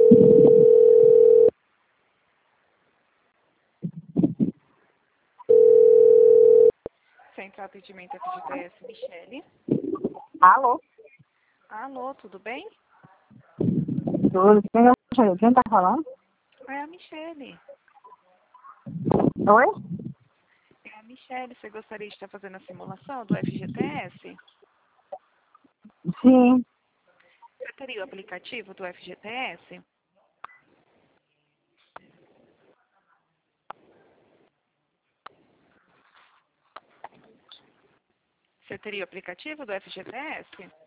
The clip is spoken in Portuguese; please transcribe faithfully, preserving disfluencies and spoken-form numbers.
Centro Atendimento F G T S, Michele. Alô? Alô, tudo bem? Tudo. Quem é- quem tá falando? É a Michele. Oi? É a Michele. Você gostaria de estar fazendo a simulação do F G T S? Sim. Você teria o aplicativo do F G T S? Você teria o aplicativo do F G T S?